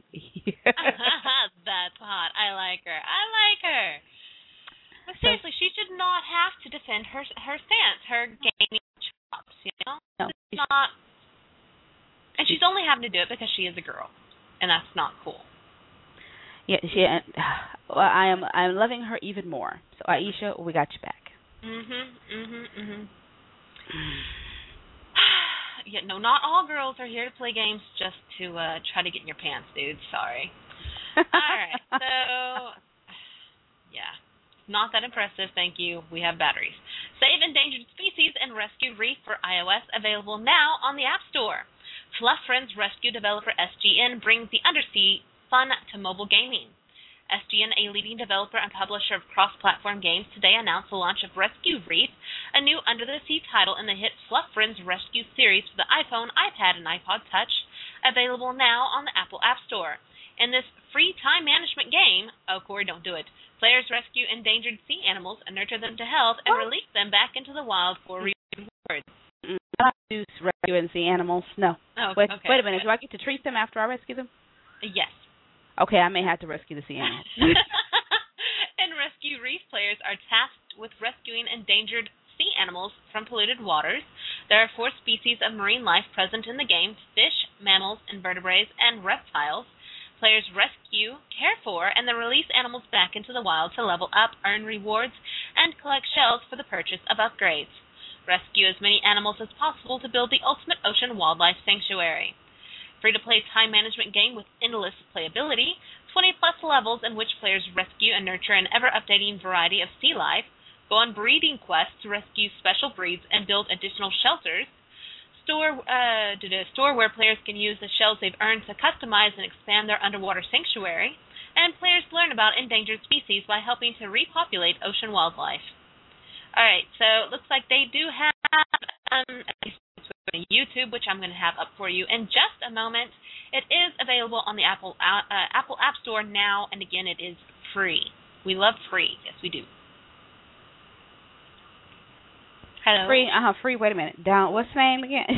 That's hot. I like her. But seriously, she should not have to defend her stance, her gaming chops, No, it's not. And she's only having to do it because she is a girl, and that's not cool. Yeah, I'm loving her even more. So Aisha, we got you back. Yeah, no, not all girls are here to play games just to try to get in your pants, dude. Sorry. All right, so, yeah, not that impressive, thank you. We have batteries. Save Endangered Species and Rescue Reef for iOS, available now on the App Store. Fluff Friends rescue developer SGN brings the undersea fun to mobile gaming. SGN, a leading developer and publisher of cross-platform games, today announced the launch of Rescue Reef, a new under-the-sea title in the hit Fluff Friends Rescue series for the iPhone, iPad, and iPod Touch, available now on the Apple App Store. In this free time management game, oh, Corey, don't do it, players rescue endangered sea animals and nurture them to health and release them back into the wild for rewards. I don't do rescuing sea animals, no. Oh, wait okay. a minute, do I get to treat them after I rescue them? Yes. Okay, I may have to rescue the sea animals. And Rescue Reef players are tasked with rescuing endangered sea animals from polluted waters. There are 4 species of marine life present in the game: fish, mammals, invertebrates, and reptiles. Players rescue, care for, and then release animals back into the wild to level up, earn rewards, and collect shells for the purchase of upgrades. Rescue as many animals as possible to build the ultimate ocean wildlife sanctuary. Free-to-play time management game with endless playability, 20-plus levels in which players rescue and nurture an ever-updating variety of sea life, go on breeding quests to rescue special breeds and build additional shelters, store where players can use the shells they've earned to customize and expand their underwater sanctuary, and players learn about endangered species by helping to repopulate ocean wildlife. All right, so it looks like they do have YouTube, which I'm going to have up for you in just a moment. It is available on the Apple App Store now, and again, it is free. We love free. Yes, we do. Hello. Free. Wait a minute. Down. What's the name again?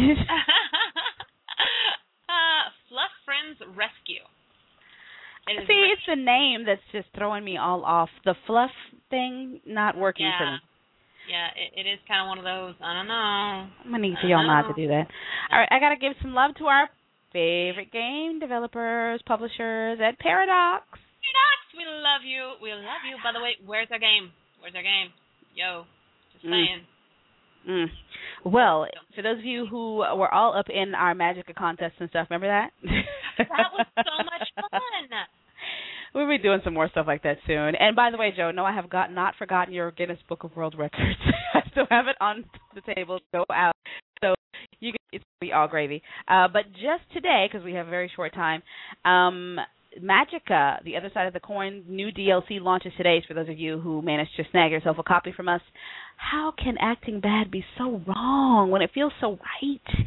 Fluff Friends Rescue. It's the name that's just throwing me all off. The fluff thing not working for me. Yeah, it is kind of one of those, I don't know. I'm going to need for y'all not to do that. All right, I got to give some love to our favorite game developers, publishers at Paradox. Paradox, we love you. We love you. By the way, where's our game? Yo, just saying. Well, for those of you who were all up in our Magica contests and stuff, remember that? That was so much fun. We'll be doing some more stuff like that soon. And by the way, Joe, no, I have not forgotten your Guinness Book of World Records. I still have it on the table. Go out. So it's going to be all gravy. But just today, because we have a very short time, Magica, The Other Side of the Coin, new DLC launches today for those of you who managed to snag yourself a copy from us. How can acting bad be so wrong when it feels so right?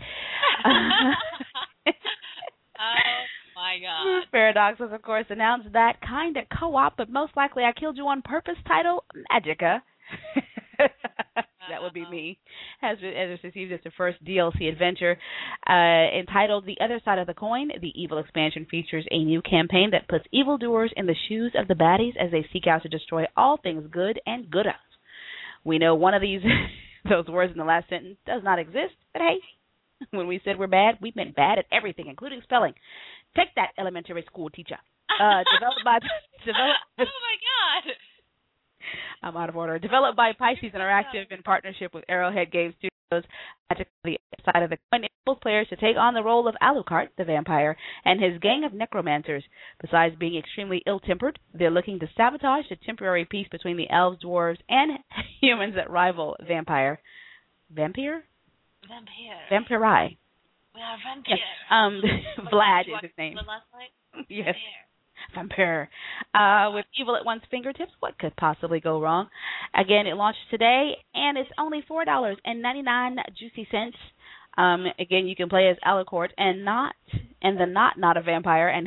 Oh, my God. Paradox has, of course, announced that kind of co-op, but most likely I Killed You on Purpose title, Magica. That would be me. Has received its first DLC adventure entitled The Other Side of the Coin. The Evil expansion features a new campaign that puts evildoers in the shoes of the baddies as they seek out to destroy all things good and gooda. We know one of those words in the last sentence does not exist, but hey, when we said we're bad, we meant bad at everything, including spelling. Take that, elementary school teacher. Oh, my God. I'm out of order. Developed by Pisces Interactive in partnership with Arrowhead Game Studios, Magic on the side of the coin enables players to take on the role of Alucard, the vampire, and his gang of necromancers. Besides being extremely ill-tempered, they're looking to sabotage the temporary peace between the elves, dwarves, and humans that rival Vampire. Vampire? Vampiri. We are vampire. Yes. Vlad is his name. Last night? Yes. Vampire. With evil at one's fingertips, what could possibly go wrong? Again, it launched today, and it's only $4.99 juicy cents. Again, you can play as Alucard and not a vampire, and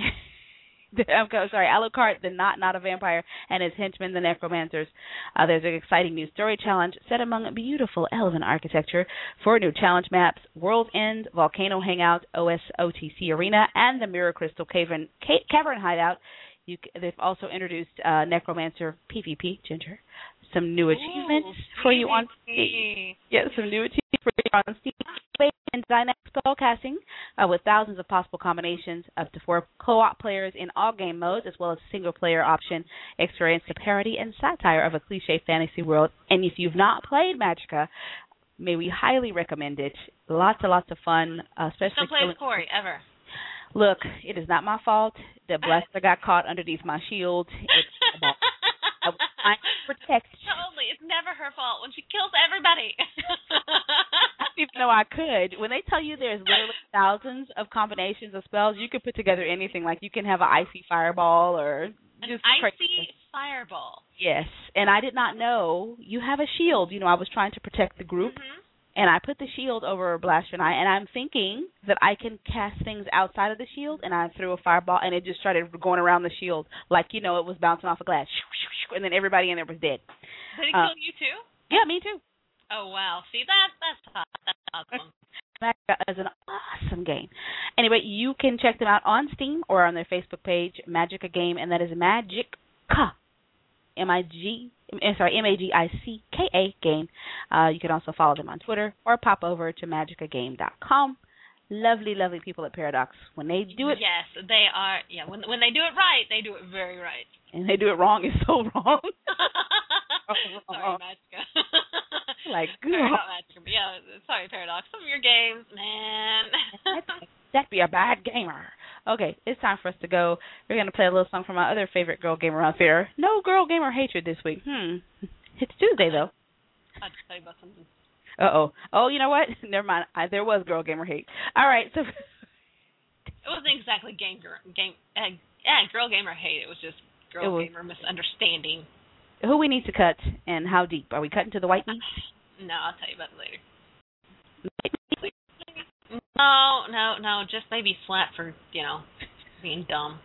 Alucard, the not a vampire, and his henchmen, the necromancers. There's an exciting new story challenge set among beautiful elven architecture. 4 new challenge maps: World's End, Volcano Hangout, OSOTC Arena, and the Mirror Crystal Cavern Hideout. They've also introduced Necromancer PvP, Ginger. Some new achievements for you on Steam. Yeah, some new achievements for you on Steam. And dynamic spellcasting with thousands of possible combinations, up to 4 co-op players in all game modes, as well as single-player option. Experience the parody and satire of a cliche fantasy world. And if you've not played Magicka, may we highly recommend it. Lots and lots of fun, especially. Don't play with Corey ever. Look, it is not my fault that Blaster got caught underneath my shield. It's about I was trying to protect. Totally, it's never her fault when she kills everybody. I didn't even know I could. When they tell you there's literally thousands of combinations of spells, you could put together anything. Like you can have an icy fireball or just an icy crazy. Fireball. Yes, and I did not know you have a shield. You know, I was trying to protect the group. Mm-hmm. And I put the shield over Blaster and I'm thinking that I can cast things outside of the shield, and I threw a fireball, and it just started going around the shield like, you know, it was bouncing off a glass, and then everybody in there was dead. Did it kill you too? Yeah, me too. Oh, wow. See, that's hot. That's awesome. Magicka is an awesome game. Anyway, you can check them out on Steam or on their Facebook page, Magicka Game, and that is Magicka. Magicka Game. You can also follow them on Twitter or pop over to magickagame.com. Lovely, lovely people at Paradox. When they do it, yes, they are. Yeah, when they do it right, they do it very right. And they do it wrong, it's so wrong. Sorry, Magicka. Like, sorry about Magicka. But yeah, sorry, Paradox. Some of your games, man. That'd be a bad gamer. Okay, it's time for us to go. We're going to play a little song from my other favorite girl gamer out there. No girl gamer hatred this week. It's Tuesday, though. I'll just tell you about something. Uh-oh. Oh, you know what? Never mind. There was girl gamer hate. All right, so... It wasn't exactly girl gamer hate. It was just gamer misunderstanding. Who we need to cut and how deep? Are we cutting to the white meat? No, I'll tell you about it later. No, just maybe slap for, being dumb.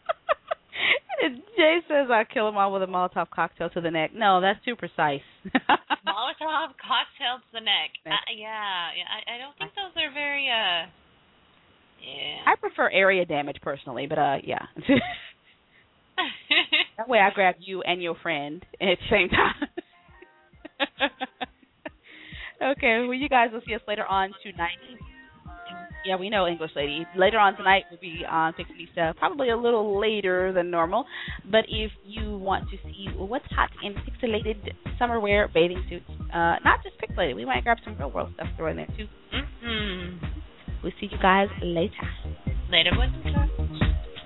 Jay says I kill him all with a Molotov cocktail to the neck. No, that's too precise. Molotov cocktail to the neck. Yeah. I don't think those are very, yeah. I prefer area damage personally, but, yeah. That way I grab you and your friend at the same time. Okay, well, you guys will see us later on tonight. Yeah, we know, English lady. Later on tonight, we'll be on Pixelista, probably a little later than normal. But if you want to see what's hot in pixelated summer wear, bathing suits, not just pixelated, we might grab some real world stuff thrown in there too. Mm-hmm. We'll see you guys later. Later, boys and girls.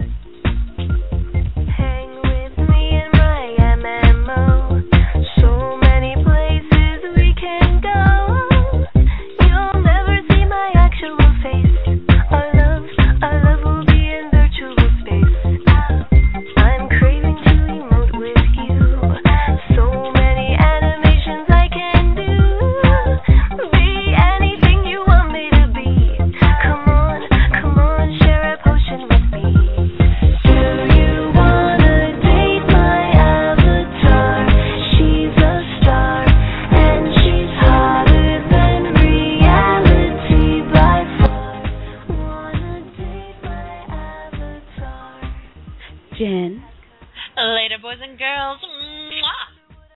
Hang with me in my MMO. So many places we can go. You'll never see my actual face. Our love will be in virtual space. I'm craving to emote with you. So many animations I can do. Be anything you want me to be. Come on, share a potion with me. Do you wanna date my avatar? She's a star, and she's hotter than reality by far. Wanna date my avatar? Jen. Later, boys and girls.